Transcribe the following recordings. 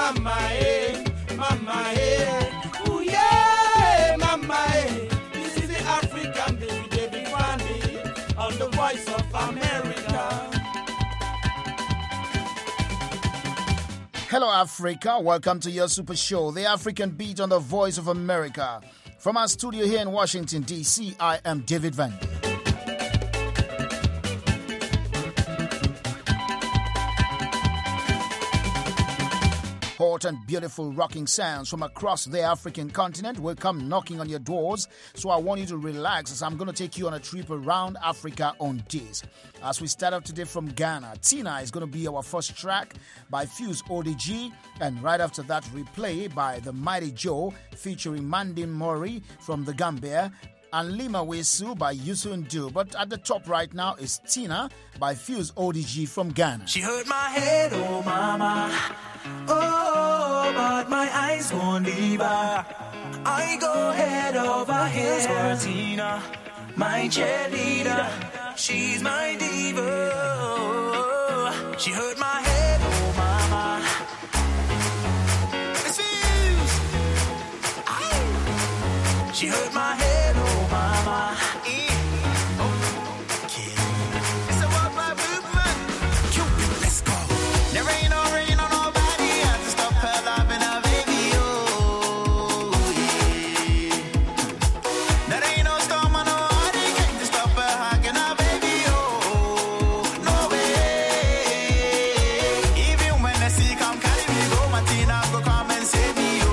mama, ooh yeah, mama, this is the African baby, David Wande, on the Voice of America. Hello, Africa. Welcome to your super show, The African Beat on the Voice of America. From our studio here in Washington, D.C., I am David Wande. Hot and beautiful rocking sounds from across the African continent will come knocking on your doors. So I want you to relax as I'm going to take you on a trip around Africa on this. As we start up today from Ghana, Tina is going to be our first track by Fuse ODG. And right after that, Replay by The Mighty Joe featuring Mandin Mori from the Gambia. And Lima Wesu by Youssou N'Dour. But at the top right now is Tina by Fuse ODG from Ghana. She hurt my head, oh mama. Oh, but my eyes won't leave her. I go head over heels for Tina, my cheerleader. She's my diva. She hurt my head, oh mama. It's Fuse. She hurt my head, oh mama. Okay. It's a worldwide movement. Cupid, let's go. There ain't no rain on nobody. I have to stop her loving her baby, oh yeah. There ain't no storm on nobody. Can't stop her hugging her baby, oh no way. Even when the sea come carry me, go Martina, go come and save me, oh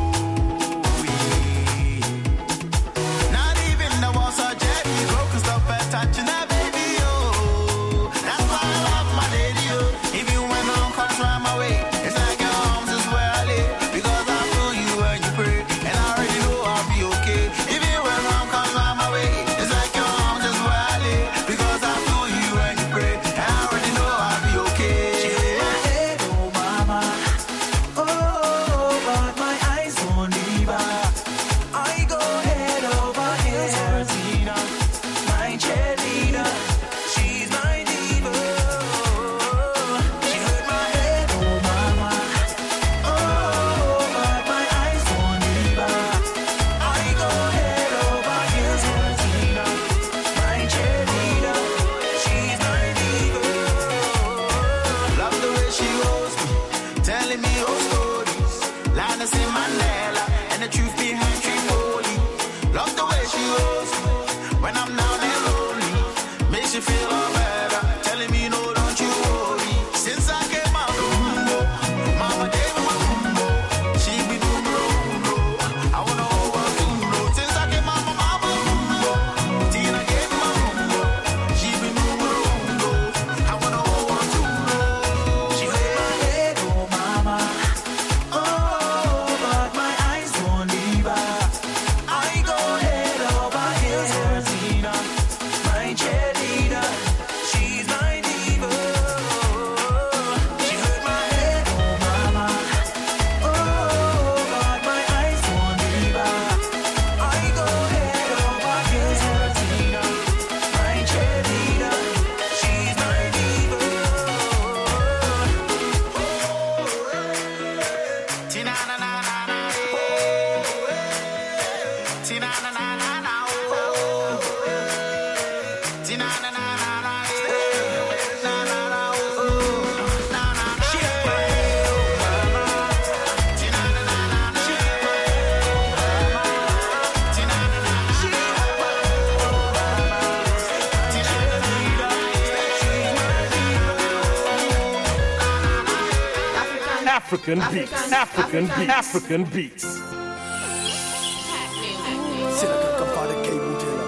yeah. Not even the walls are jetty, go can stop her touching her baby, oh. That's why I love my lady, oh. Even when no comes round my way, it's like your arms is where I lay. Because I feel you when you pray, and I already know I'll be okay. Even when no comes round my way, it's like your arms is where I lay. Because I feel you when you pray, and I already know I'll be okay. She hurt my head, oh mama. Oh, but my eyes won't leave her. I go head over heels for Tina, my cheerleader. She's my diva. She hurt my head, oh mama. Oh, but my eyes won't leave her. I go head over heels for Tina, my cheerleader. She's my diva. Love the way she holds me, telling me old stories. Linus in Mandela, and the truth behind Tripoli. Love the way she holds me when I'm down and lonely. Makes you feel all better, telling me no, don't you worry. Since I came out the window, mama gave me my window. She be doing me rondo. I wanna hold her window. Since I came out my mama window, Tina gave me my window. She be doing me rondo. I wanna hold her window. She hurt my head, oh mama. Oh, but my eyes won't leave her. I go head over heels for Tina, my cheerleader. She's my diva. She hurt my head, oh mama. Oh, but my eyes won't leave her. I go head over heels for Tina, my cheerleader. She's my diva. Tina na na na na. Tina na na na na. Tina na na na na. Na na na. Na na. She hurt my head, oh mama. Tina na na na na. Tina na na. She hurt my head, oh mama. Tina na na na. African beats. African beats. African beats. Silicon Kampala cable dealer.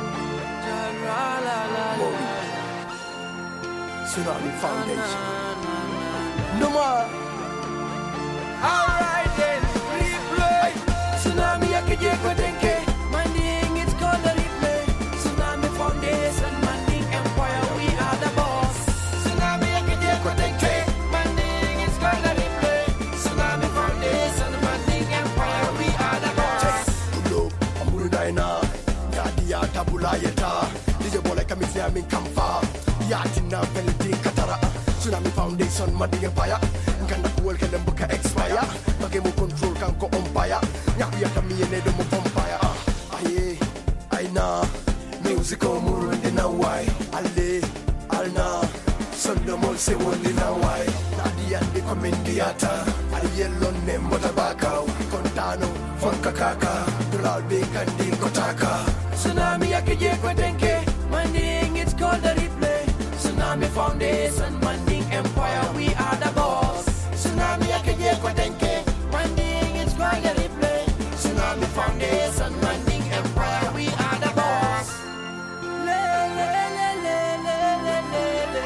Mori. Tsunami Foundation. No more. Alright then, replay. Tsunami Akije Kodenke. Manding, it's called the replay. Tsunami Foundation, Manding Empire, we are the boss. Tsunami Akije Kodenke. Manding, it's called the replay. Tsunami Foundation, Manding Empire, we are the boss. Ulo, Amurinaina, Yadia Tabula Yeta. DJ Bola Kamisi, Kamfa. Yatina Veldi Katara. Tsunami Foundation, Manding Empire. Nganda kuwel ke dem buka expire Bage mo control kanko umpire Nyaku ya kamiye ne do mo vampire Aye, aina Music o murundi na wai Ale, alna Sondo mol se woli na wai Nadi andi komendiata Ali yellow ne motabaka Kontano, fonka kaka Dulal bekandi kotaka Tsunami yakije kwa denke Manding it's called the replay Tsunami Foundation Manding Empire we are the boss Tsunami yakije kwa denke Manding it's called the replay Tsunami Foundation Manding Empire we are the boss Le le le le le le le le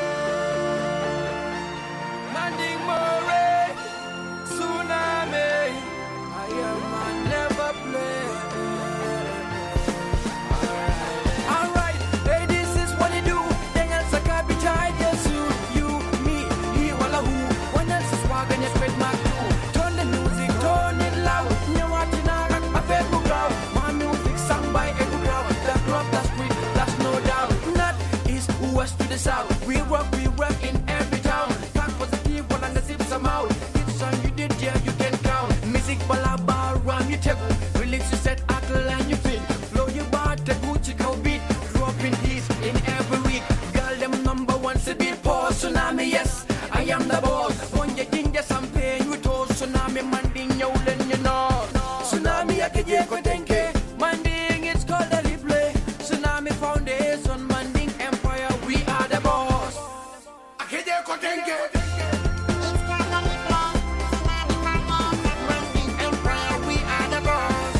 Manding Murray Tsunami I am a never play South. We work in every town. Talk positive, one and the zip somehow. Each song you did, yeah, you can count. Music, balaba, run, you table. Relax, you set, ackle, and you feel. Blow your bar, the Gucci, cow beat. Dropping hits in every week. Girl, them number one, say beat, pause. Tsunami, yes, I am the boss. When you think yes, I'm paying you toast. Tsunami, manding, yo, then you know. Tsunami, I can get what denke. Manding, it's called the replay. Tsunami Foundation, manding empire, we are the boss. Akije kotenke Manding empire, we are the boss.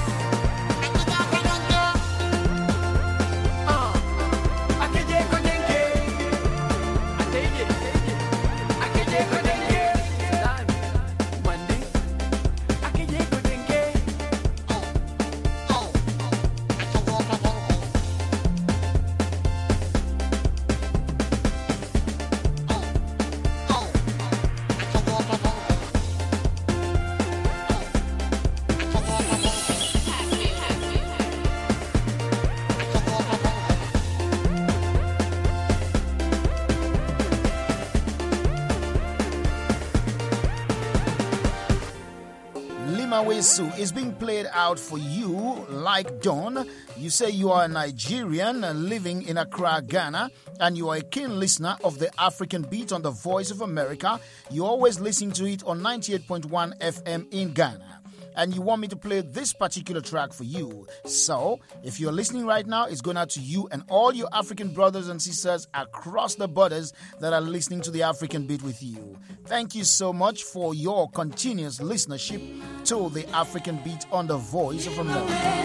Akije kotenke. Akije kotenke. Manding. Akije kotenke. Limawesu is being played out for you like Dawn. You say you are a Nigerian living in Accra, Ghana, and you are a keen listener of the African Beat on the Voice of America. You always listen to it on 98.1 FM in Ghana. And you want me to play this particular track for you. So, if you're listening right now, it's going out to you and all your African brothers and sisters across the borders that are listening to the African Beat with you. Thank you so much for your continuous listenership to the African Beat on the Voice of America.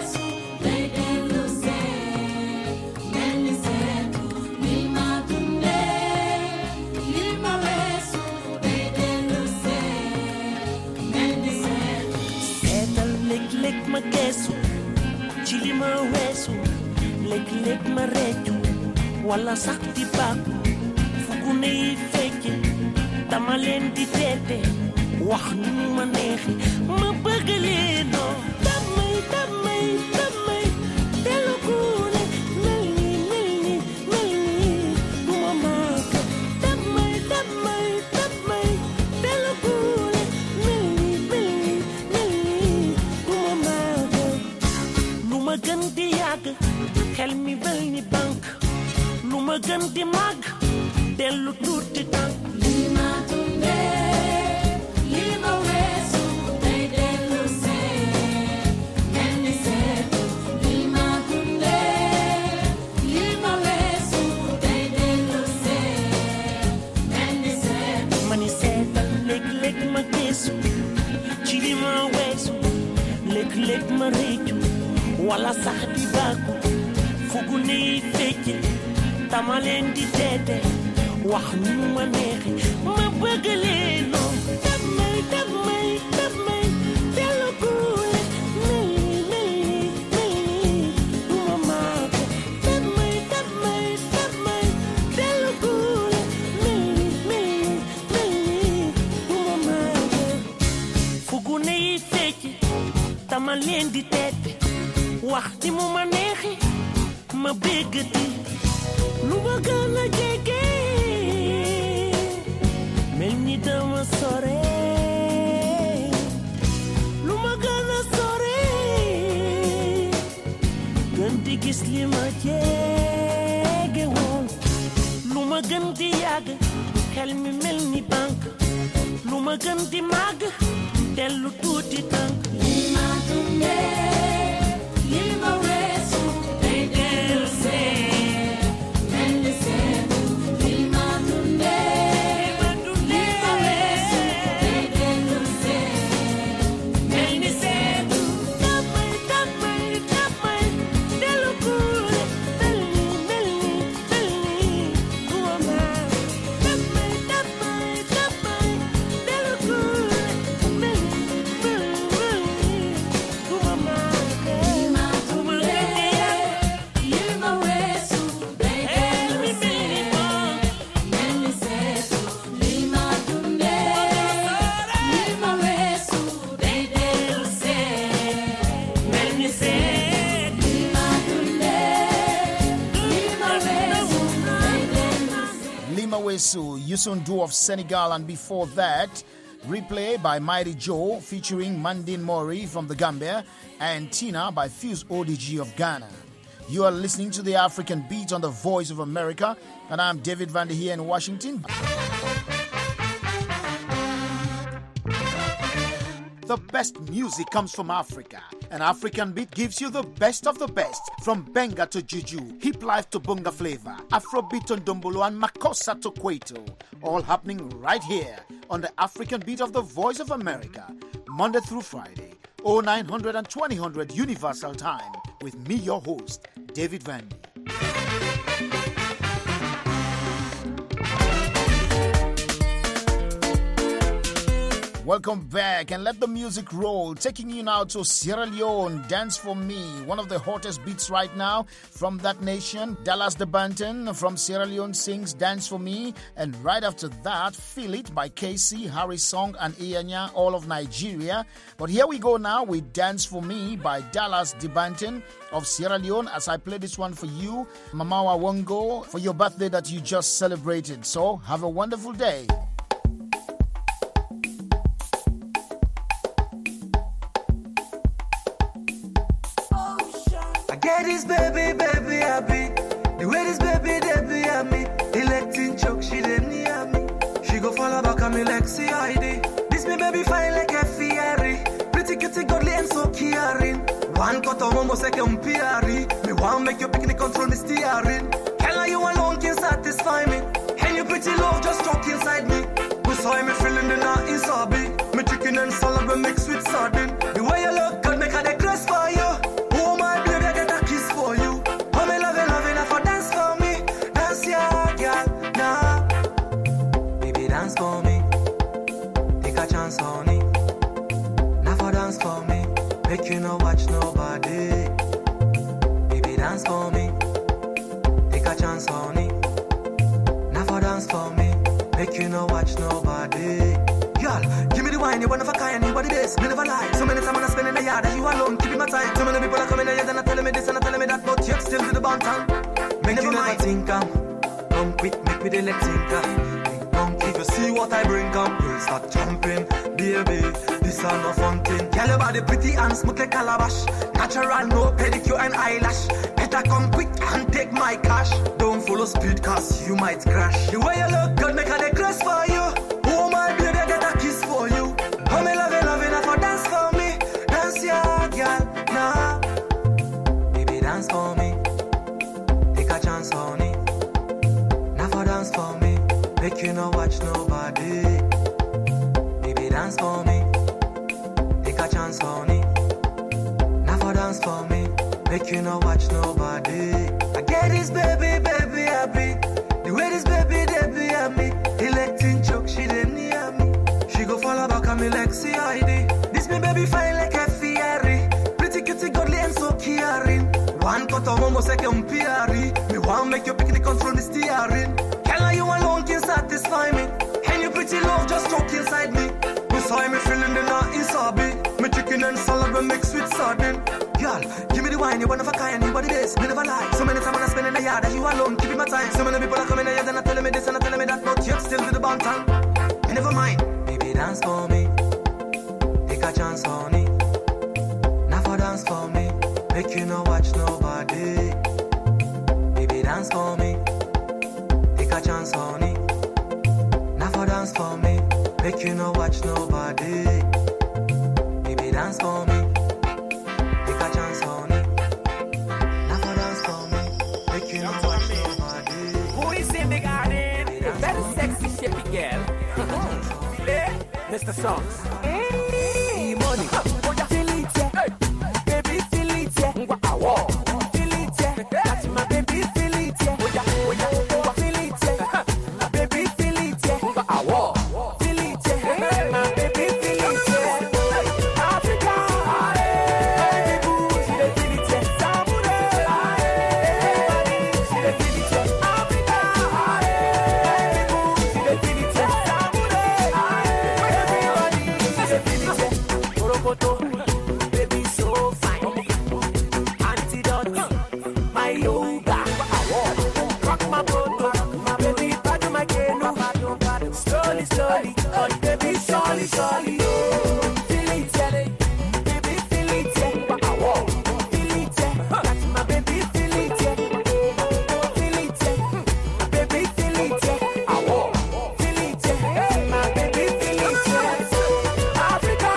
Lek ma kesu, chili ma wesu, lek ma reju, wala sakti baku, fukune I feke, tamalen di tete, wax nu ma neexi, ma bëgg leen no, damay, telu kune, melni, du ma maak, damay, telu kune, melni, luma gën di yàgg xel mi bel ni bank luma gën di màgg dellu tuuti tànk lima tunde lima weesu day dellu see kenn seetu lima tunde lima weesu day dellu see kenn seetu mani seetal léeg-léeg ma gëstu ci li ma weesu léeg-léeg ma réccu wala sax di bàkku fugu ne fecc tama leen di teete wax nu ma neexi ma bëgg leen noo damay dellu kuule mel ni du ma maako damay dellu kuule mel ni du ma maako fugu ne fecc tama leen di teete wax di mu ma neexi ma bëggati lu ma gën a jege mel ni dama sore gis li ma jege woon lu ma gën di yàgg xel mi mel ni bank lu ma gën di màgg dellu tuuti tànk li ma dundee li ma weesu day dellu see mel ni seetu li ma dundee li ma weesu day dellu see mel ni seetu damay dellu kuule mel ni duma damay dellu kuule mel ni duma li ma dundee li ma weesu day dellu see mel ni seetu li ma dundee li ma weesu day dellu see mel ni seetu li ma dundee li ma weesu day dellu see. Lima Wesu, Youssou N'Dour of Senegal, and before that, Replay by Mighty Joe featuring Mandine Mori from the Gambia and Tina by Fuse ODG of Ghana. You are listening to the African Beat on the Voice of America, and I'm David Vander here in Washington. The best music comes from Africa, and African Beat gives you the best of the best, from Benga to Juju, Hip Life to Bunga Flavor, Afrobeat to Ndombolo, and Makossa to Kwaito, all happening right here on the African Beat of the Voice of America, Monday through Friday, 0900 and 2000 Universal Time, with me, your host, David Vandy. Welcome back, and let the music roll. Taking you now to Sierra Leone, Dance For Me, one of the hottest beats right now from that nation. Dallas De Banton from Sierra Leone sings Dance For Me, and right after that, Feel It by KC, Harry Song, and Iyanya, all of Nigeria. But here we go now with Dance For Me by Dallas De Banton of Sierra Leone, as I play this one for you, Mamawa Wongo, for your birthday that you just celebrated. So, have a wonderful day. I get this baby, baby happy. The way this baby, they be at me. Electing choke, she didn't near me. She go follow back on me like CID. This me baby fine like a Ferrari. Pretty cutie, godly and so caring. One cut of homo second PRE. Me want make you picnic control me steering. Hell, you alone can satisfy me. And you pretty love just talk inside me. We saw me feeling the night inside me. Me chicken and salad we mix with sardine. The way you look good, make a decrease for you. Oh my baby, I get a kiss for you. Oh me love you for dance for me. Dance ya, girl, nah. Baby, dance for me. Take a chance on it. Now for dance for me. Make you no watch nobody. Baby, dance for me. Take a chance on it. Now for dance for me. Make you no watch nobody. Girl, give me the wine, you one of a kind, anybody this, me never lie. So many times I spend in the yard, and you alone, keeping my time. So many people are coming here, and telling me this and telling me that, but yet still do the bantam. Make you never think come quick, make me the let think come. If you see what I bring come, we'll start jumping, baby. This are no fun thing. Girl, your body pretty and smooth like calabash. Natural, no pedicure and eyelash. Better come quick and take my cash. Don't follow speed, cause you might crash. The way you look good, make a decrease for you. Oh my baby, I get a kiss for you. Oh me love you for dance for me. Dance ya, girl, nah. Baby, dance for me. Take a chance on it. Now for dance for me. Make you no watch nobody. Baby, dance for me. Take a chance on it. Now for dance for me. Make you no watch nobody. I get this baby, baby happy. The way this baby, they be at me. Electing choke, she didn't near me. She go follow back on me like CID. This me baby fine like a Ferrari. Pretty cutie, godly and so caring. One cut of homo second PRE. Me want make you picnic control me steering. Hell, you alone can satisfy me. And you pretty love just talk inside me. We saw me feeling the night inside me. Me chicken and salad we mix with sardine. Girl, give me the wine, you one of a kind, anybody this, me never lie. So many times I spend in the yard, and you alone, keeping my time. So many people are coming here, and telling me this and telling me that, but yet still do the bantam. Me never mind, baby, dance for me. Take a chance on it. Now for dance for me. Make you no watch nobody. Make you no watch nobody. Baby, dance for me. Take a chance on me. Now for dance for me. Make you no watch nobody. Who is in the garden? A very sexy, shapy girl. Mr. Songs. Hey, money. Feel it, yeah. Baby, feel it, yeah. Feel it, yeah. That's my baby, feel it, yeah. Feel it, yeah. My baby, feel it, yeah. Feel it, yeah. My baby, feel it, yeah. Africa, baby, boo, she dey feel it, yeah. Samurai, she dey feel it, yeah. Africa, baby, boo, she dey feel it, yeah. Baby, so fine. Antidote, my yoga. Rock my boat, my baby, paddle my canoe. Slowly, slowly, oh baby, surely, surely. Feel it, yeah, baby, feel it, yeah. Feel it, yeah. That's my baby, feel it, yeah. Feel it, yeah. My baby, feel it, yeah. Feel it, yeah. My baby, feel it, yeah. Africa.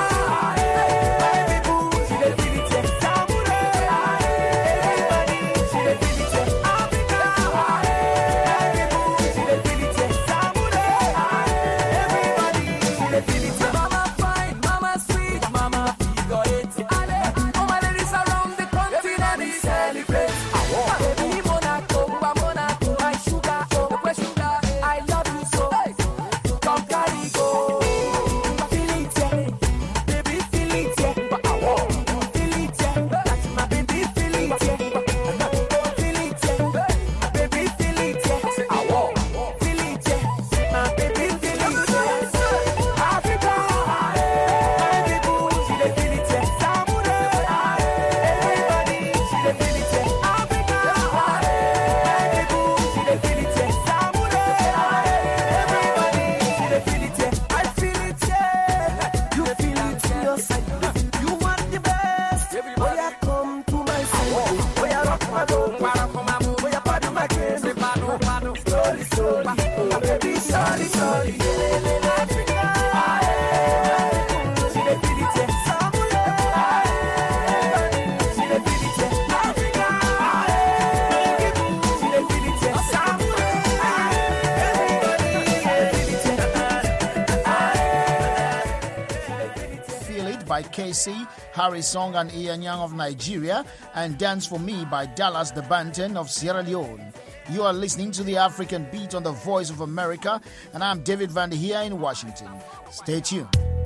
by KC, Harry Song and Ian Young of Nigeria, and Dance For Me by Dallas the Banten of Sierra Leone. You are listening to the African Beat on the Voice of America, and I'm David Van here in Washington. Stay tuned.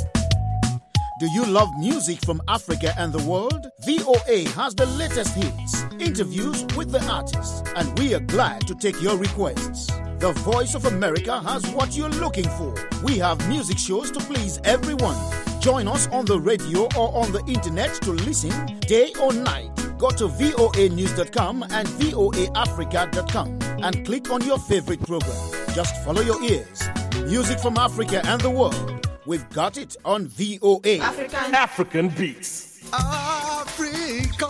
Do you love music from Africa and the world? VOA has the latest hits, interviews with the artists, and we are glad to take your requests. The Voice of America has what you're looking for. We have music shows to please everyone. Join us on the radio or on the internet to listen day or night. Go to voanews.com and voaafrica.com and click on your favorite program. Just follow your ears. Music from Africa and the world. We've got it on VOA. African Beats. Africa.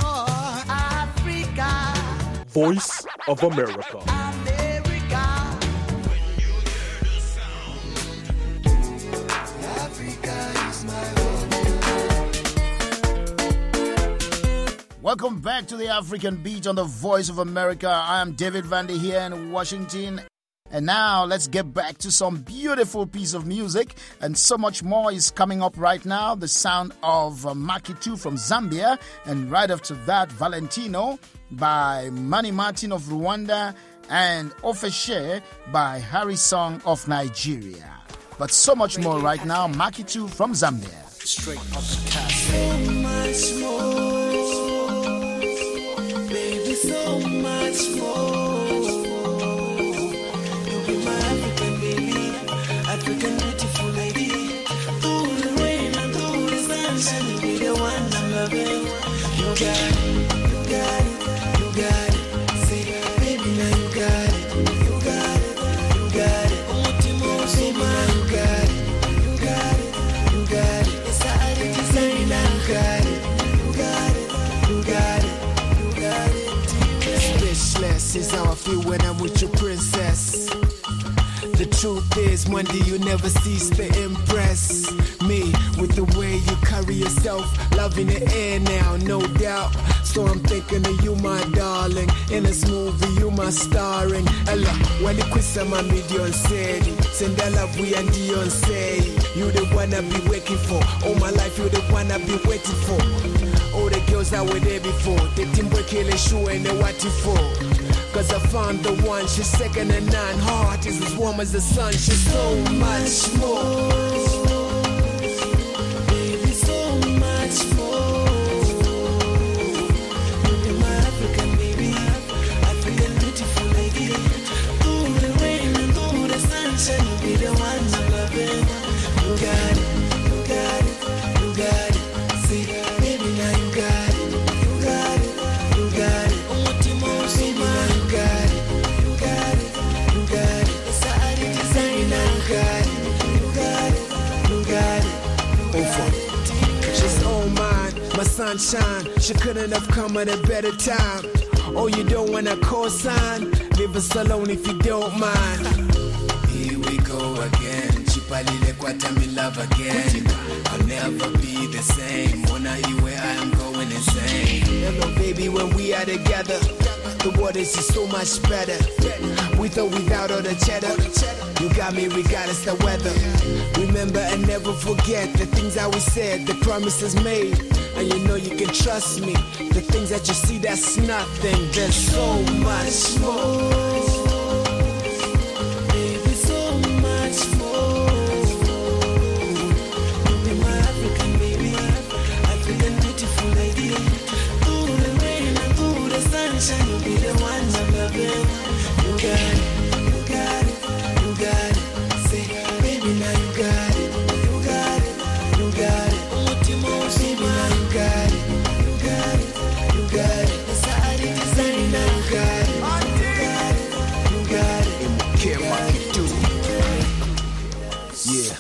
Voice of America. Welcome back to the African Beat on the Voice of America. I am David Vandy here in Washington. And now let's get back to some beautiful piece of music. And so much more is coming up right now. The sound of Makitu from Zambia. And right after that, Valentino by Manny Martin of Rwanda. And Ofeshe by Harry Song of Nigeria. But so much more right now. Makitu from Zambia. Straight up the castle. So much more, baby, so much more. You be my African baby, African beautiful lady. Through the rain and through the sunshine, you be the one I'm loving. You got it, you got it, you got it. Say, baby, now you got it, you got it, you got it. Baby, now you got it, you got it, you got it. It's a design, now you got it. Speechless is how I feel when I'm with your princess. The truth is, one day you never cease to impress me with the way you carry yourself. Love in the air now, no doubt. So I'm thinking of you, my darling. In this movie, you my starring. Ella, when the quiz my million said, send that love we and Dion say. You the one I be waiting for. All my life, you the one I be waiting for. All the girls that were there before, the team boy kill a shoe and they what you for. Cause I found the one, she's second to none. Her heart is as warm as the sun, she's so much more. Baby, so much more. You're my African baby, African beautiful lady. Through the rain and through the sunshine, you'll be the one I'm loving. You got it, you got it, you got it. See, baby, now you got it, you got it, you got it. Baby, now you got it, you got it, you got it. It's a baby, now you got it, you got it, you got it. Over. She's all mine, my sunshine. She couldn't have come at a better time. Oh, you don't wanna co-sign? Leave us alone if you don't mind. Here we go again. Chipalile kwata me love again. I'll never be the same. Wanna hear where I am going insane. Hello, baby, when we are together, the waters is so much better. With or without all the cheddar, you got me regardless the weather. Remember and never forget the things that we said, the promises made. And you know you can trust me. The things that you see, that's nothing. There's so much more. Baby, so much more. You be my African baby, African beautiful lady. Through the rain and through the sunshine, you'll be the one I'm loving. You got it, you got it, you got it. Say, baby, now you got it, you got it, you got it. Baby, now you got it, you got it, you got it. Baby, now you got it, you got it, you got it. Yeah,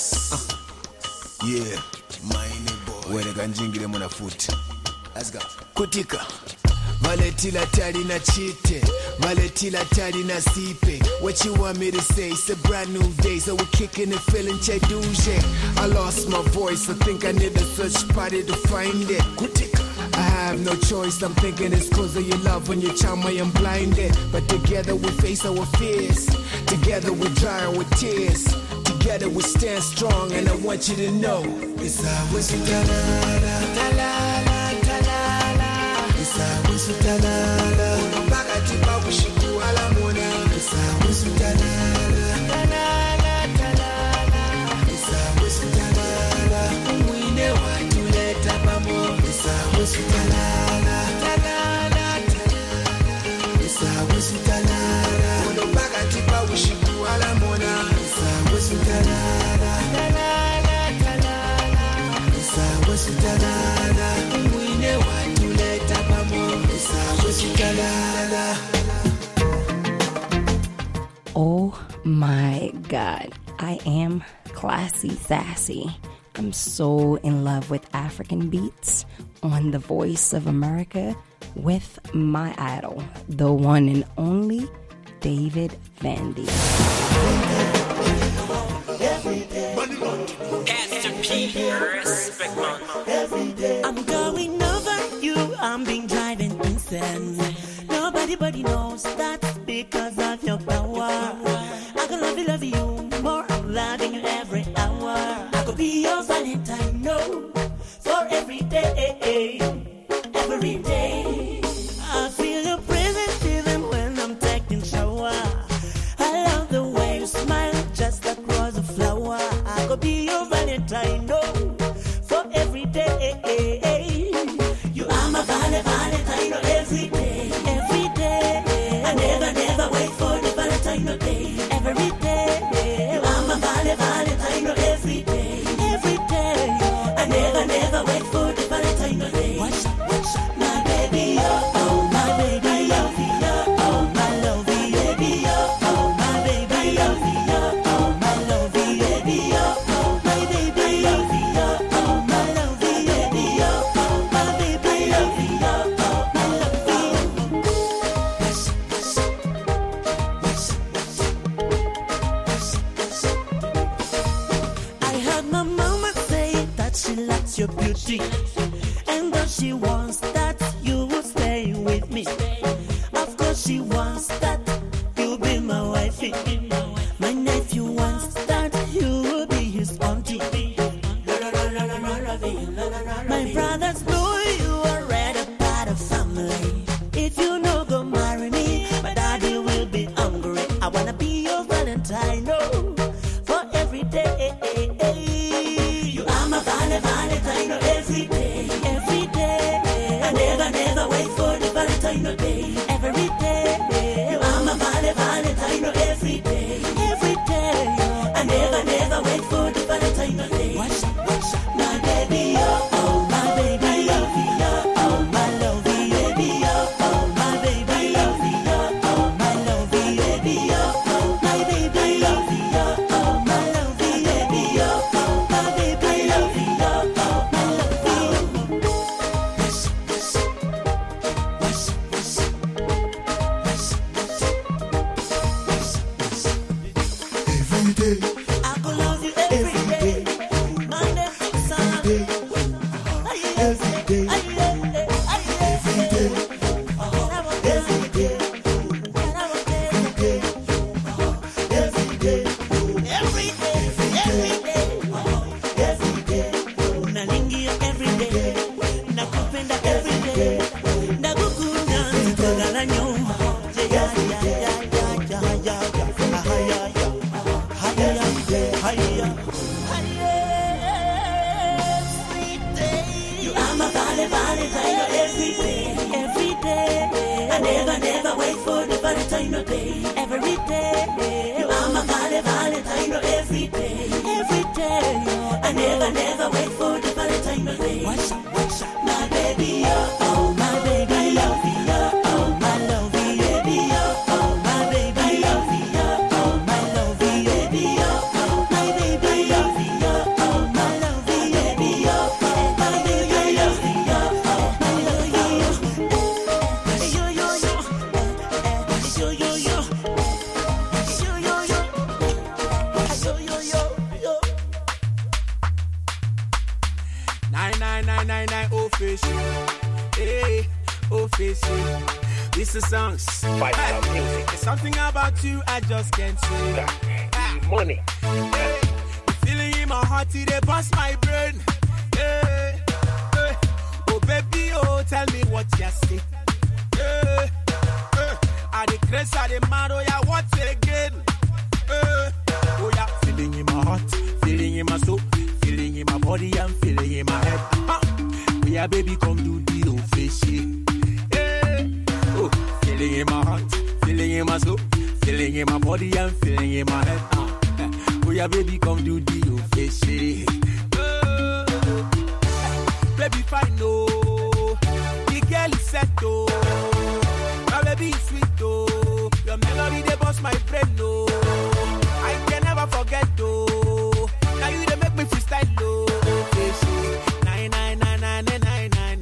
yeah, my boy. When I can jingle them on a foot. Let's go. Kutika. Valetila tari na chite, valetila tari na sipe. What you want me to say? It's a brand new day, so we're kicking and feeling cheduje. I lost my voice, I think I need a search party to find it. Kutika. I have no choice, I'm thinking it's cause of your love. When you charm I am blinded. But together we face our fears, together we dry our tears, together we stand strong. And I want you to know it's always talala, talala, talala. It's always talala. Unabaga tipa wishiku ala mona. It's always talala, talala, talala. It's always talala. Mwine watu leta pamo. It's always talala, talala, talala. It's always talala. Unabaga tipa wishiku ala mona. It's always talala, talala, talala. It's always talala. Mwine watu leta pamo. It's always talala. Oh my God, I am classy sassy. I'm so in love with African beats on The Voice of America with my idol, the one and only David Vandy. Pastor P, respect man. I'm going over you, I'm being driving insane. Nobody knows that's because of your power. I can love you more, I'm loving you every hour. I could be your Valentine, no, for every day, every day. I feel your presence even when I'm taking shower. I love the way you smile, just across the flower. I could be your Valentine, no, for every day. You are my Valentine, every day, every day. I never wait for the Valentine day, every day. You are my Valentine, every day, every day. I never wait for the Valentine day. Watch, my baby, oh, my baby, oh, oh, my lovey baby, oh, my baby, oh, my lovey baby, oh, my baby, oh, My mama say that she likes your beauty, and that she wants that you will stay with me. Of course she wants that you'll be my wifey. My nephew wants that you will be his auntie. My brothers know you are already part of family. If you no go marry me, my daddy will be hungry. I wanna be your Valentine, no, for every day. You are my Valentine, no, every day, every day. I never wait for the Valentine, no day, every day. You are my Valentine, no, every day, every day. I never wait for the Valentine, no day. Watch, my baby, oh, my baby, I love you, oh, my lovey, baby, oh, my baby, I love you, oh, my lovey, baby, oh, my baby, I love you, oh, my lovey, baby, oh, my baby, I love you, oh, my lovey. Every day, I go love you every day, Monday to Sunday, every day, every day, every day, every day, every day, every day. Nalingia every day, nakupenda every day, nakukuna nitogala nyuma. You are my Valentine every day, every day. I never wait for the Valentine day, every day. You are my Valentine every day, every day. I never wait for the Valentine day. Watch out, my baby, oh, my baby, I love you, oh, my lovey, baby, oh, my baby, I love you, oh, my lovey, baby, oh, my baby, I love you, oh, my lovey, baby, oh, my baby, I love you, oh, my lovey, Nine official, hey, official. This is songs. Fight for music. There's something about you I just can't say. Money. Hey, the feeling in my heart, they bust my brain. Hey, hey. Oh baby, oh tell me what you see. Hey, hey. I the grace, I the mad, oh yeah, what again? Hey, oh yeah, feeling in my heart, feeling in my soul, feeling in my body, and feeling in my head. Oh yeah, baby, come do the old fish. Hey, oh, feeling in my heart, feeling in my soul, feeling in my body, and feeling in my head. Oh yeah, baby, come do the old fish. Baby, fine, oh, the girl is set, oh, my baby is sweet, oh, your melody they bust my brain, oh, I can never forget, oh, now you they make me freestyle, oh, fish. 9999999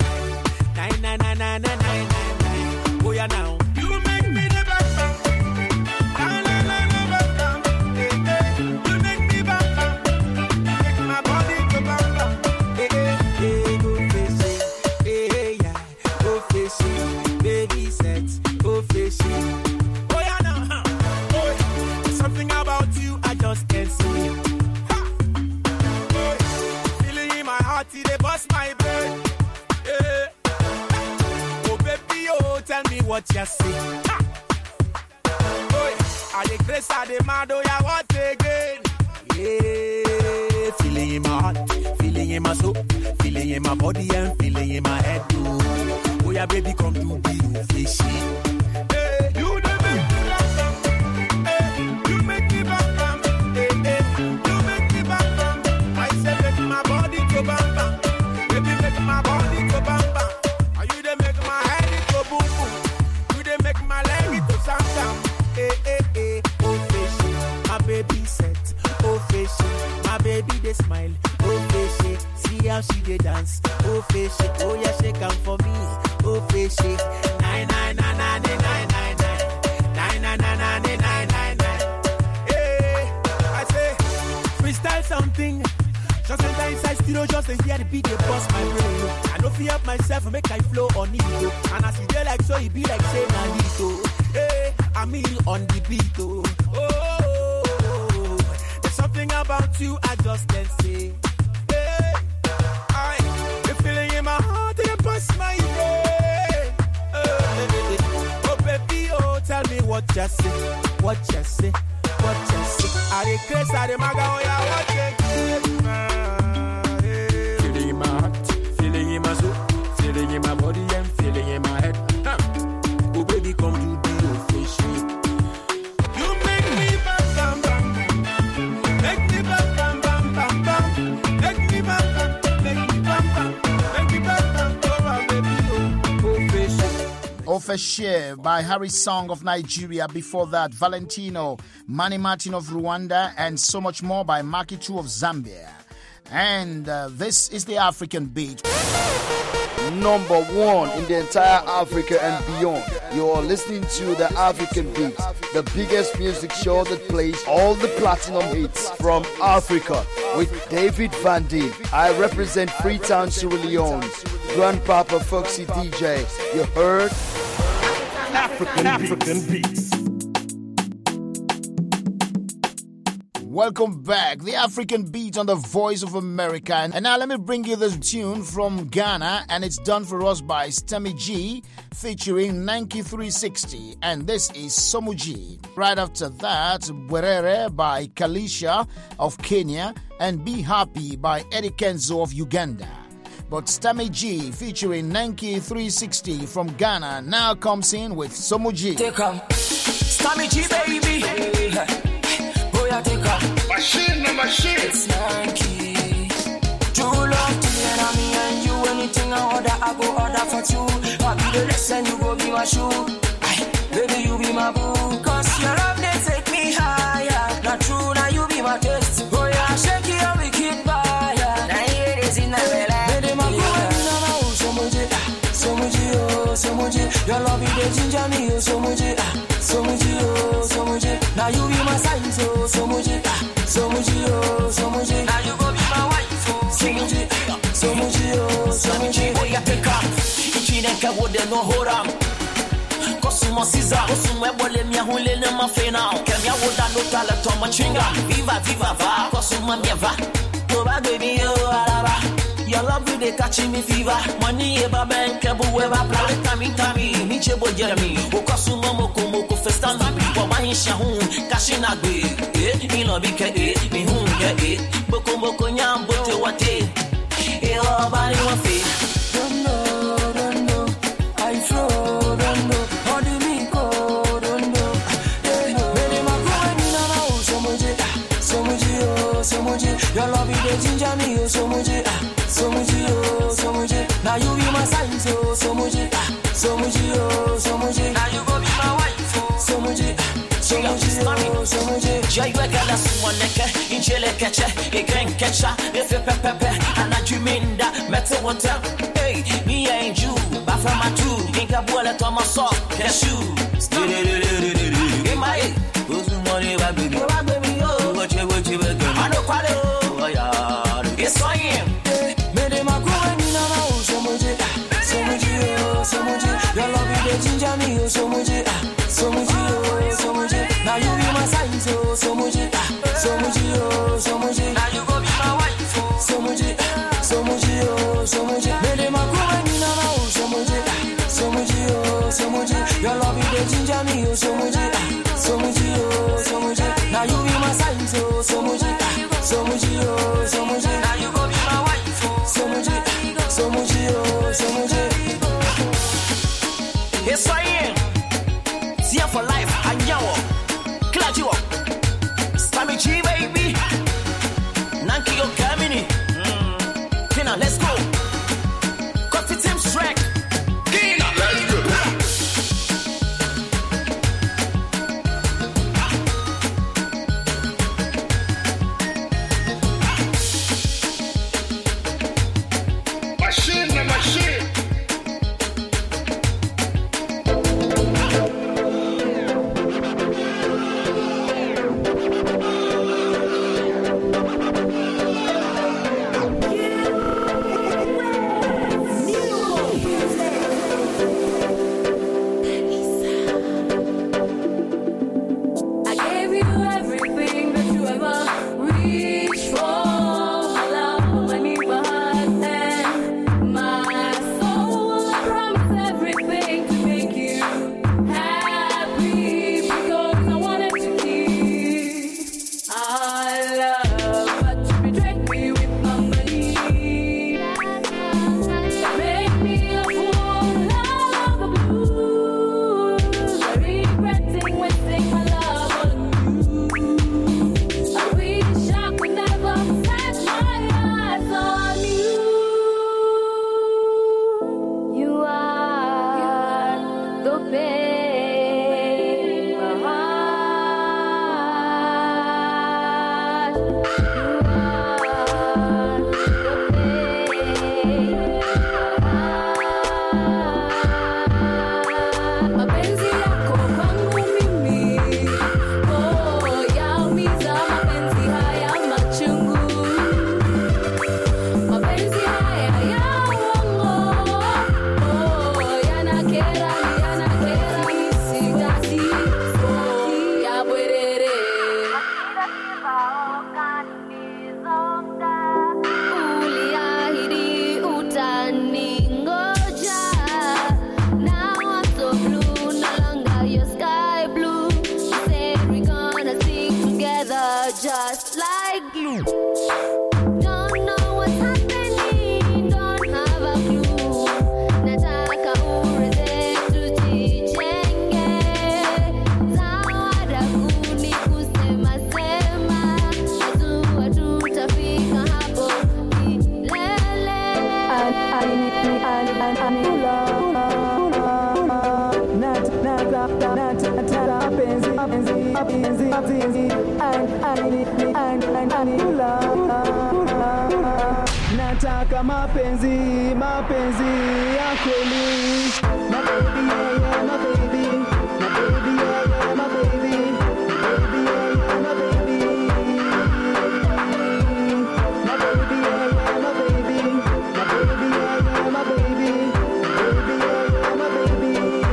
9999999. Oh yeah, now you make me the best. You make me bam. Make my body go bam. Go fishing. Hey, yeah. Go fishing. Baby sets. Go fishing. Oh yeah, now. Oh, there's something about you I just can't see. Oh, feeling in my heart, they bust my brain. Yeah. Oh baby, oh tell me what you see. Oh, I the grace, I the mad, oh yeah, what again? Yeah, feeling in my heart, feeling in my soul, feeling in my body, and feeling in my head too. Oh yeah, baby, come to be fishy. Hey, you the make me bam. Hey, you make me bam. Hey, you make me bam. I say make my body go bam. Baby, make my body go bam. Are you they make my head go boom boom? You they make my leg go sam sam. Hey, oh fishy, my baby set. Oh fishy, my baby they smile. Oh fishy, see how she they dance. Oh fishy, oh yeah shake 'em for me. Oh fishy, 9999999 9999999. Hey, I say freestyle something. know, just to hear the beat, they bust my brain. I know feel up myself, make I flow on it. And as you dey like so, it be like say Nanito. Hey, I'm in on the beat. Oh, there's something about you I just can't say. Hey, the feeling in my heart, it bust my brain. Oh, baby, oh, tell me what you say, what you say, what you say. I dey craze, I dey maga, oh yeah, what you say. Feeling in my heart, feeling in my soul, feeling in my body and feeling in my head. Oh baby, come to be official. You make me bam bam bam, make me bam bam bam bam bam, make me bam bam, make me bam bam, make me bam bam. Oh baby, oh official. Official by Harry Song of Nigeria. Before that, Valentino, Manny Martin of Rwanda, and so much more by Makitu of Zambia. And this is the African Beat. Number 1 in the entire Africa and beyond. You're listening to the African Beat, the biggest music show that plays all the platinum hits from Africa with David Van Dee. I represent Freetown, Sierra Leone. Grandpapa Foxy DJ. You heard? African Beats. Welcome back, the African Beat on the Voice of America. And now let me bring you this tune from Ghana, and it's done for us by Stammy G featuring Nanki 360, and this is Somuji. Right after that, Bwerere by Kalisha of Kenya, and Be Happy by Eddie Kenzo of Uganda. But Stammy G featuring Nanki 360 from Ghana now comes in with Somuji. Take on Stammy G, baby. Machine, machine. It's Nanki. True love to me and me and you. Anything I order, I go order for two. I be the lesson, you go be my shoe. Aye, baby, you be my boo. Cause your love, they take me higher. Not true, now you be my taste. Oh yeah, shake it up, we keep fire. Now here it is in the belly. Baby, my boo, Somuji, Somuji, oh, Somuji. Your love, it ginger me, oh, Somuji, Somuji, oh, Somuji. Now you be my sign, so Somuji, Somuji, oh, Somuji. Now you go be my wife, oh, Somuji, Somuji, oh, Somuji. Oh, yeah, take up. If you don't care what they know, hold on. Cosuma Caesar, Cosuma Bole, Mia Hule, Nama Fena, Kenya Woda, no talent on my chinga. Viva, viva, va, Cosuma Miava. Go back, baby, oh, Alaba. Your love with the catching me fever. Money eba bank, ebu eba play tami. Nichebo Jeremy, Okasuma Moko Moko Festan, Wabahisha Hun, Kashina Gwe, Ino Bika, Mihun, Boko Moko Nyam, Bote Wate, body one feet. Don't know, I throw, don't know, how do we go, don't know. Baby, my girl, Somuji, oh, Somuji, your love is the ginger me, oh, Somuji, Somuji, oh, Somuji. Now you be my sign, so Somuji, Somuji, oh, Somuji. Now you go be my wife, oh, Somuji, Somuji, oh, Somuji. Jai wegala suwaneke, injele keche, again catcha, if you pepe, and I you mean that metal water. Hey, me and you, but from my two, inka boile to my sock, cashew. In my head, who's the money, baby, oh, what you again? I know quite oh, yeah, it's I am. Somuji, your love is the ginger me, oh, Somuji, Somuji, oh, Somuji. Now you be my sign, so Somuji, Somuji, oh, Somuji. Now you go be my wife, oh, Somuji, Somuji, oh, Somuji. Baby, my girl, oh, Somuji, Somuji, oh, Somuji. Your love is the ginger me, oh, Somuji, Somuji, oh, Somuji. Now you be my sign, so Somuji, Somuji, oh, Somuji. Now you go be my wife, oh, Somuji, Somuji, oh, Somuji. Yes, I am. See ya for life. I know. Glad you up. Stammy G, baby. Nanki, you're coming. Pina, let's go. Coffee team strike. Pina, let's go. Machine, machine. Nataka mapenzi ya kweli. My baby, yeah, yeah, my baby. My baby, yeah, yeah, my baby. Baby, yeah, yeah, my baby. My baby, yeah, yeah, my baby. My baby, yeah, yeah, my baby. Baby, yeah, yeah, my baby.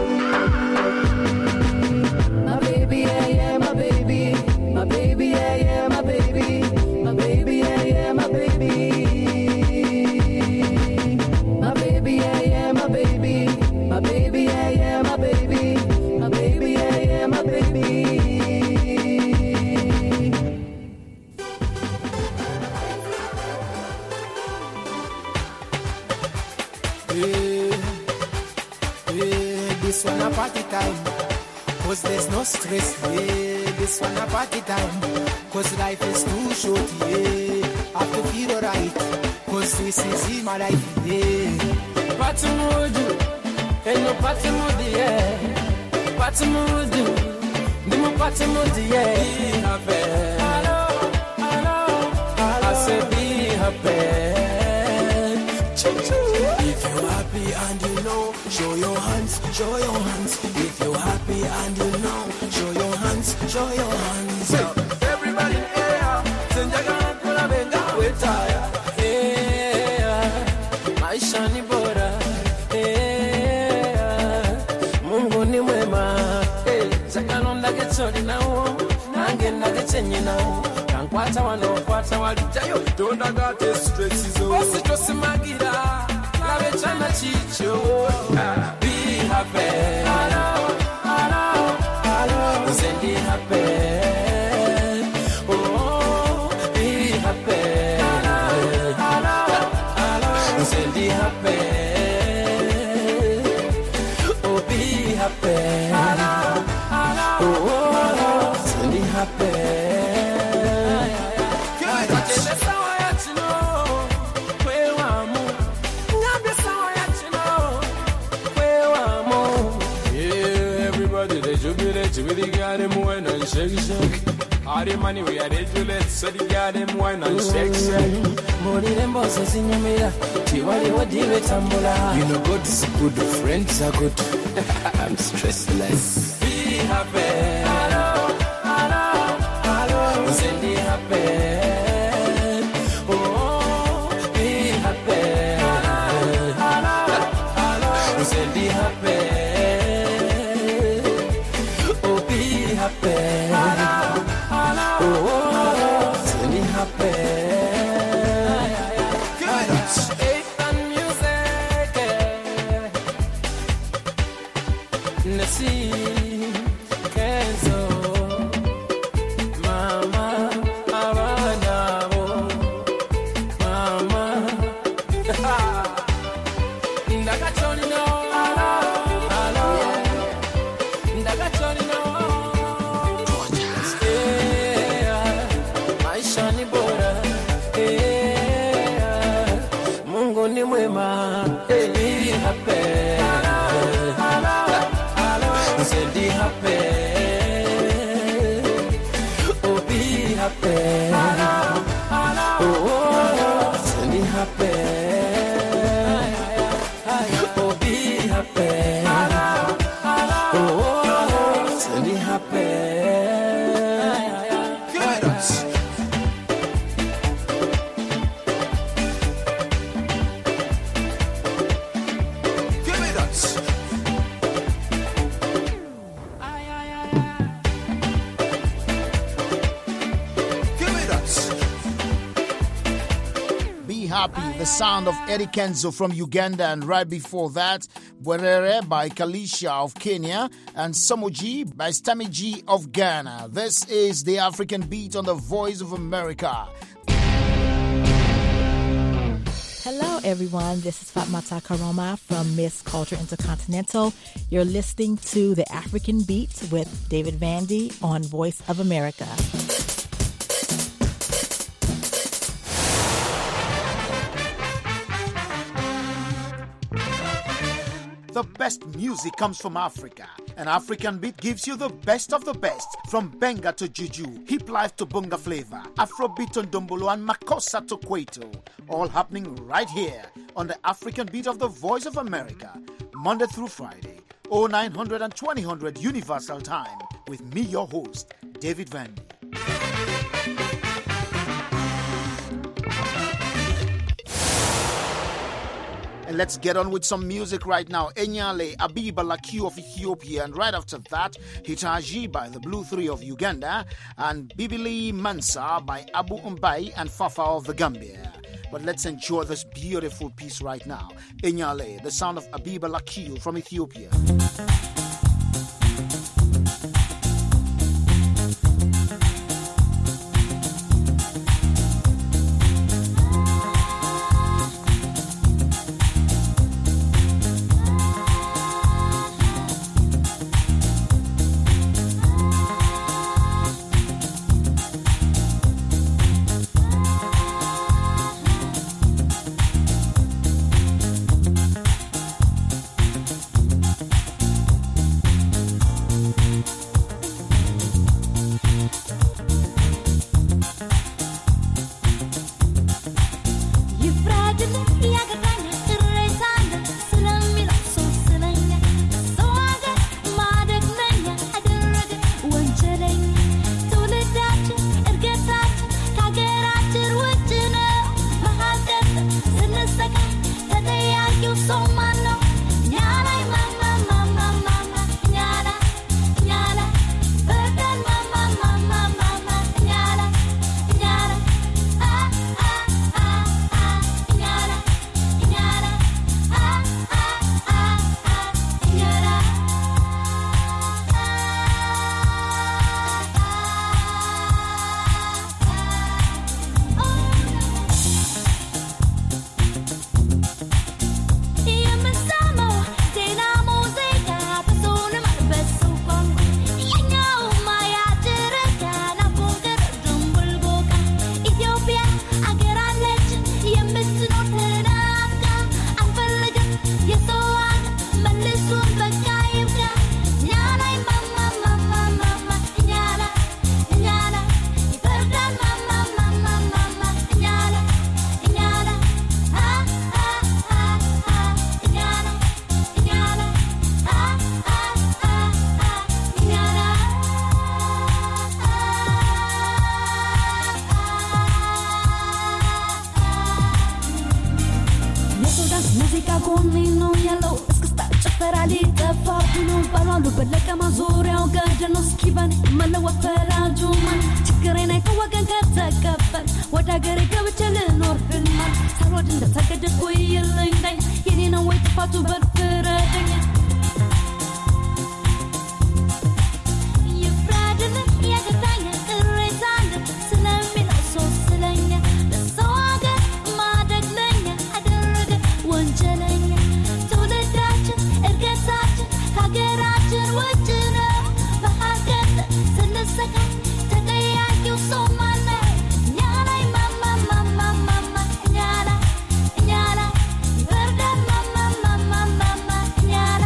My baby, yeah, yeah, my baby. My baby, yeah, yeah, my baby. My baby, yeah, yeah, my baby. My baby, yeah, yeah, my baby. My baby, yeah, yeah, my baby. My baby, yeah, yeah, my baby. This one a party time, cause there's no stress, yeah. This one a party time, cause life is too short, yeah. Have to feel alright, cause this is my life, yeah. Party mood, ain't no party mood, yeah. Party mood, no more party mood, yeah. Be happy, I say be happy. If you're happy and you know, show your hands, show your hands. If you're happy and you know, show your hands, show your hands. Everybody in here, send your gun, pull a benga, we're tired. Yeah, my shiny bora. Yeah, Mungu ni mwema. Zakalonda getsoli now, nangenda getsenyi now. Kankwata wanokwata walijayo, don't got the stress is over. Bosi tosimagira. Chana chicho, be happy. Zendi happy. Oh, be happy. Zendi happy. Oh, be happy. Oh, zendi happy. Really got him wine and shake shake. All the money we are regulate, so they got him wine and shake shake. Money them bosses in your mirror. Tiwali wadiwe tambula. You know God is good, friends are good. I'm stressless. Be happy. Zendi happy. Oh, be happy. Zendi happy. Happy. Oh, tell me happy. Faith and music. Nasi Kenzo. Mama, Avanabo. Mama. Ndakachoni no. Ndakachoni no. Mungu ni mwema, be happy. Zendi happy. Oh, be happy. Oh, zendi happy. Oh, be happy. Oh, zendi happy. Happy, the sound of Eddie Kenzo from Uganda, and right before that, Bwerere by Kalisha of Kenya and Samoji by Stamiji of Ghana. This is the African Beat on the Voice of America. Hello, everyone. This is Fatmata Karoma from Miss Culture Intercontinental. You're listening to the African Beat with David Vandy on Voice of America. The best music comes from Africa. An African beat gives you the best of the best. From Benga to Juju, Hip Life to Bunga Flavor, Afrobeat to Ndombolo and Makossa to Kwaito. All happening right here on the African Beat of the Voice of America. Monday through Friday, 0900 and 2000 Universal Time. With me, your host, David Vandy. And let's get on with some music right now. Enyale Abiba Laki of Ethiopia, and right after that, Hitaji by the Blue Three of Uganda, and Bibili Mansa by Abu Umbai and Fafa of the Gambia. But let's enjoy this beautiful piece right now. Enyale, the sound of Abiba Laki from Ethiopia. Nyala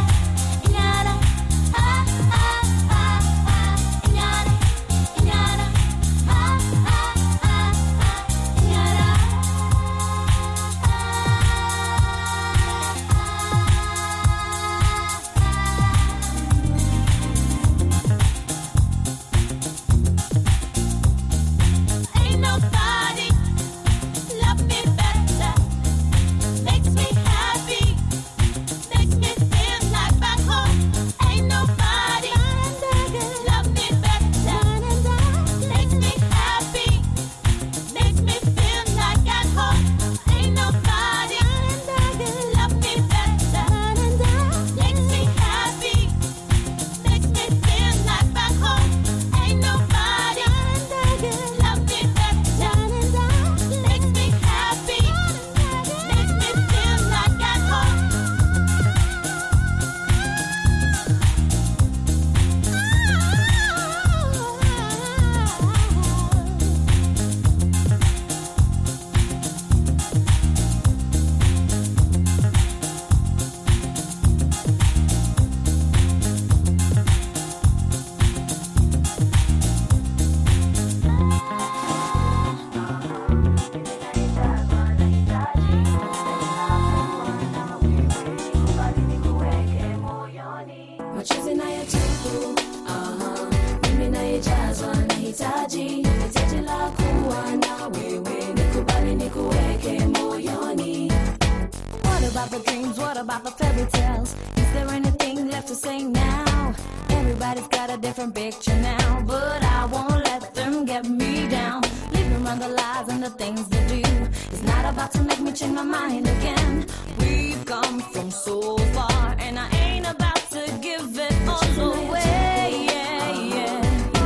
about the dreams? What about the fairy tales? Is there anything left to say now? Everybody's got a different picture now, but I won't let them get me down. Leaving around the lies and the things they do. It's not about to make me change my mind again. We've come from so far, and I ain't about to give it all away. Yeah, yeah.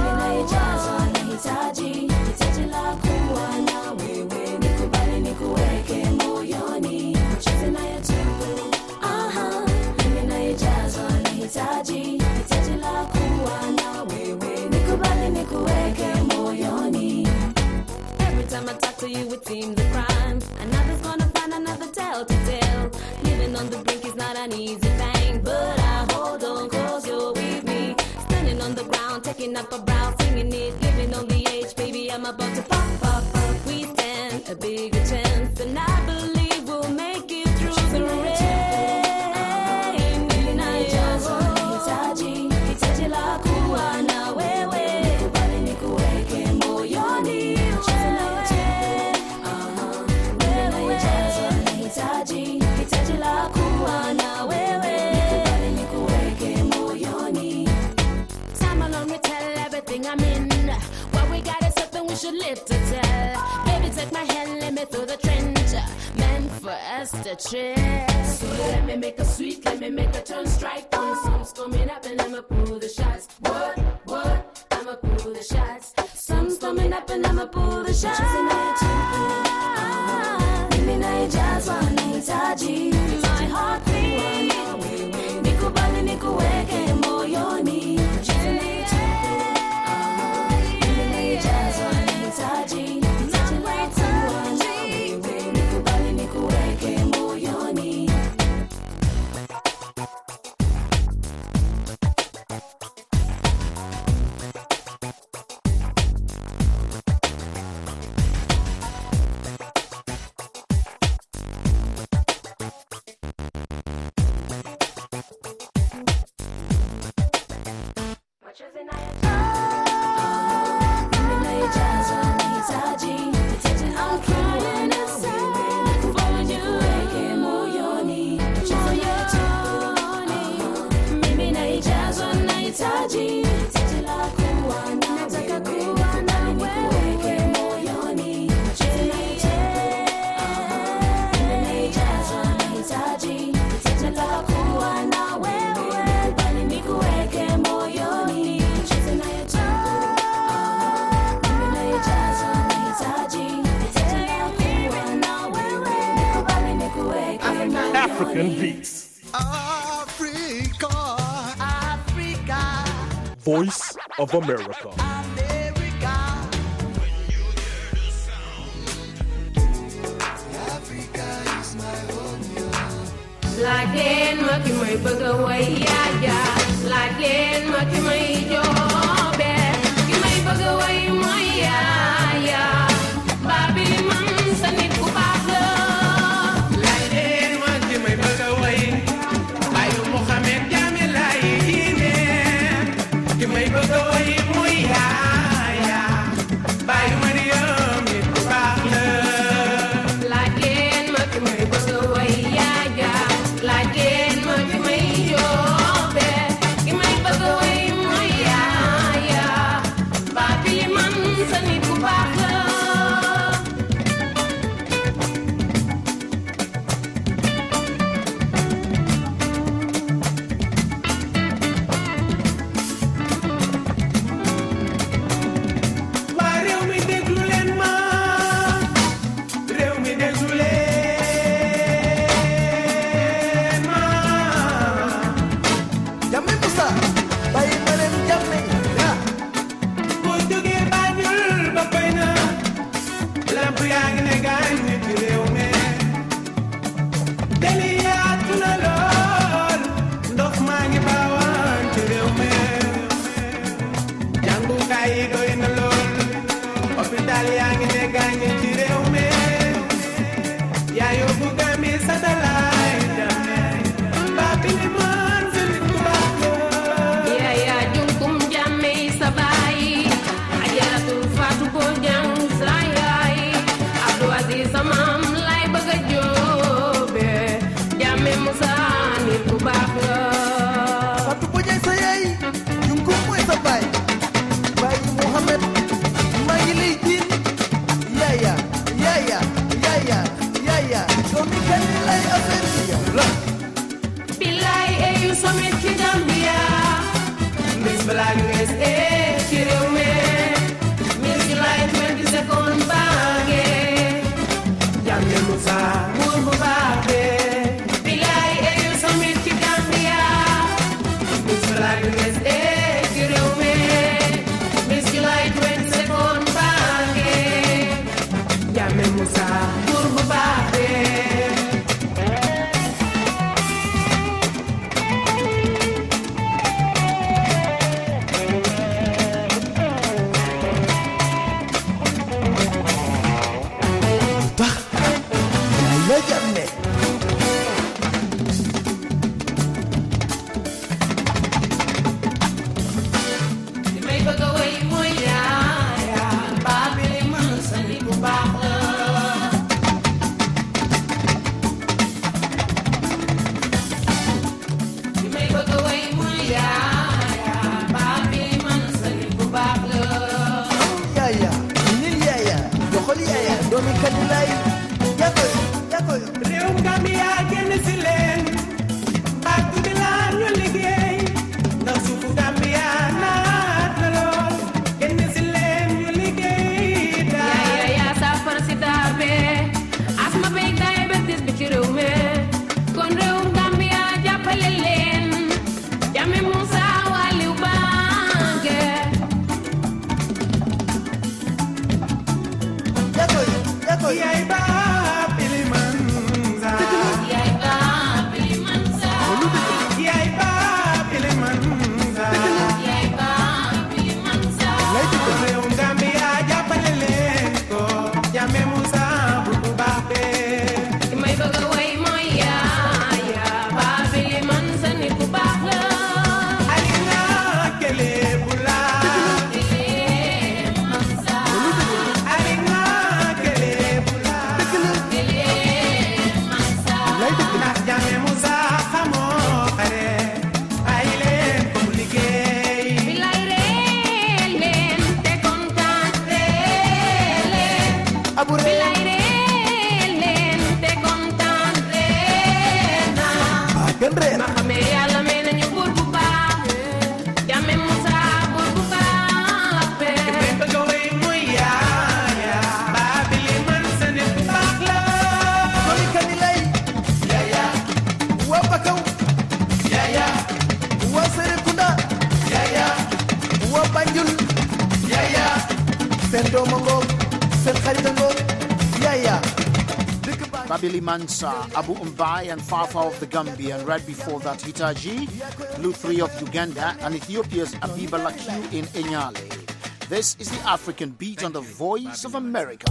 Nahitaji la kuwa na wewe, nikubali nikuweke moyoni, ucheze nayo tu. Mimi naijazwa nahitaji la kuwa na wewe, nikubali nikuweke moyoni. Every time I talk to you it seems a crime. Another's gonna find another tale to tell. Living on the brink is not an easy thing, but I hold on cause you're with me. Standing on the ground, taking up a brow, singing it, living on the edge, baby, I'm about to pop. We stand a bigger chance, and I believe we'll make it through the rain. Hitaji la kuwa na wewe, nikubali nikuweke moyoni, ucheze nayo tu. Hitaji la kuwa na wewe, nikubali nikuweke moyoni. Time alone will tell everything I'm in. What we got is something we should live to tell. Baby, take my hand, let me through the trench. Meant for us to chill. So let me make a sweet, let me make a turn strike. When sun's coming up and I'ma pull the shots. What? I'ma pull the shots. Sun's coming up and I'ma pull the shots. Mimi naijazwa nahitaji my heartbeat. Nikubali nikuweke moyoni. African Beats. Africa. Voice of America. Lakin maki may bagaway ya. Lakin maki may jobe. Ki may bagaway maya ya. Babili man sanit ko baklo. Lakin maki may bagaway. Ayo Mohamed Jamil ay hine. Ki may bagaway maya ya. Bayo Mariam nit ko baklo. Lakin maki may bagaway ya. Lakin maki may jobe. Ki may bagaway maya summit ci Gambia Miss Black is ci réew mi Miss July 22nd baage Jamme Musa buur bu baax be Bilay you summit ci Gambia Miss Black is ci réew mi Miss July 22nd baage Jamme Musa buur bu baax be Babili Mansa, Abu Mbai and Fafa of the Gambia, and right before that Hitaji, Luthri of Uganda, and Ethiopia's Abiba Lakiu in Enyale. This is the African Beat on the Voice of America.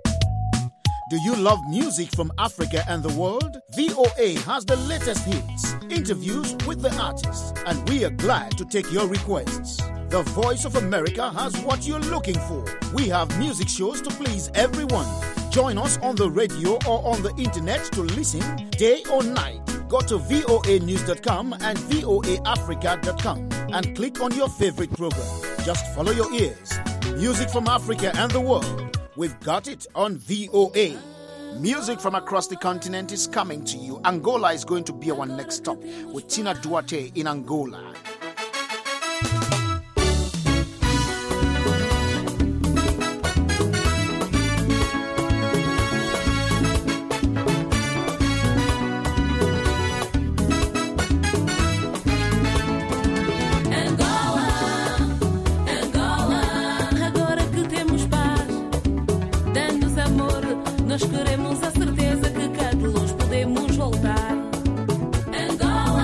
Do you love music from Africa and the world? VOA has the latest hits, interviews with the artists, and we are glad to take your requests. The Voice of America has what you're looking for. We have music shows to please everyone. Join us on the radio or on the internet to listen day or night. Go to voanews.com and voaafrica.com and click on your favorite program. Just follow your ears. Music from Africa and the world. We've got it on VOA. Music from across the continent is coming to you. Angola is going to be our next stop with Tina Duarte in Angola. Nós queremos a certeza que cá de longe podemos voltar. Angola,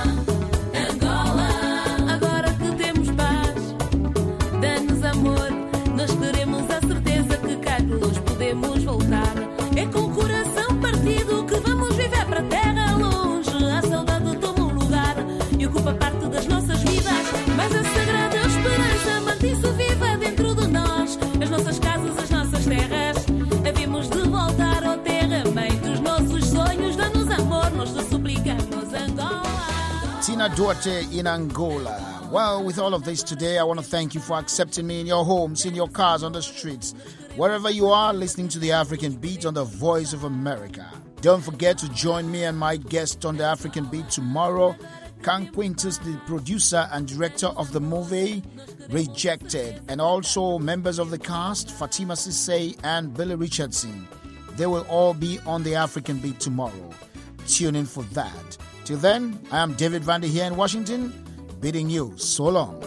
Angola, agora que temos paz, dá-nos amor. Nós queremos a certeza que cá de longe podemos voltar. É com o coração partido que vamos viver para terra longe. A saudade toma um lugar e ocupa parte das nossas vidas. Mas a sagrada esperança mantém-se viva dentro de nós. As nossas casas, as nossas terras. Havemos de voltar à terra, mãe dos nossos sonhos. Dá-nos amor, nós te suplicamos, Angola. Tina Duarte in Angola. Well, with all of this today, I want to thank you for accepting me in your homes, in your cars, on the streets. Wherever you are, listening to the African Beat on the Voice of America. Don't forget to join me and my guest on the African Beat tomorrow. Kang Quintus, the producer and director of the movie Rejected, and also members of the cast, Fatima Sissay and Billy Richardson. They will all be on the African Beat tomorrow. Tune in for that. Till then, I am David Vandy here in Washington, bidding you so long.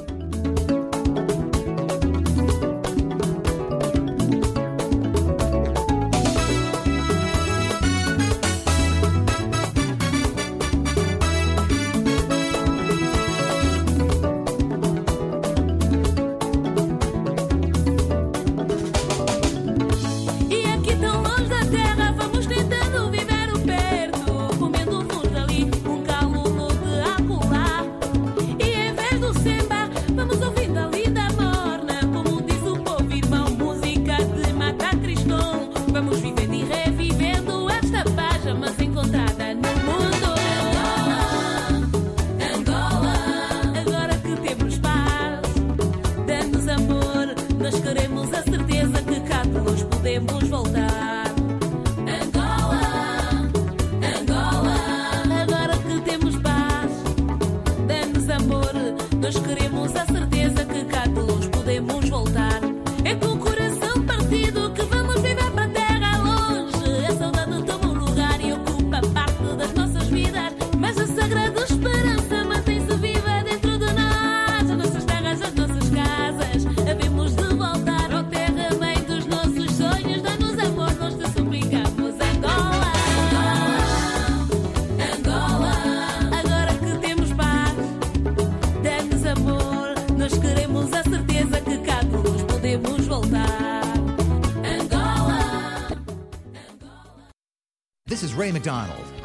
E aqui tão longe da terra vamos tentando viver o perto, comendo uns ali, um calmo de acolá. E em vez do samba, vamos ouvindo a linda morna, como diz o povo irmão, música de Mata Cristão. Vamos vivendo e revivendo esta paz, mas encontrada no mundo. Angola, agora que temos paz, dá-nos amor, nós queremos a certeza que cá de longe podemos voltar. Angola, agora que temos paz, dá-nos amor, nós queremos a certeza que cá de longe podemos voltar. É com o coração partido que vamos viver para a terra longe. A saudade toma um lugar e ocupa parte das nossas vidas, mas a sagrada esperança mantém-se viva dentro de nós. As nossas terras, as nossas casas, havemos de voltar ao terra mãe dos nossos sonhos. Dá-nos amor, nós te suplicamos. Angola, agora que temos paz, dá-nos amor, nós queremos a certeza que cá de longe podemos voltar. This is Ray McDonald.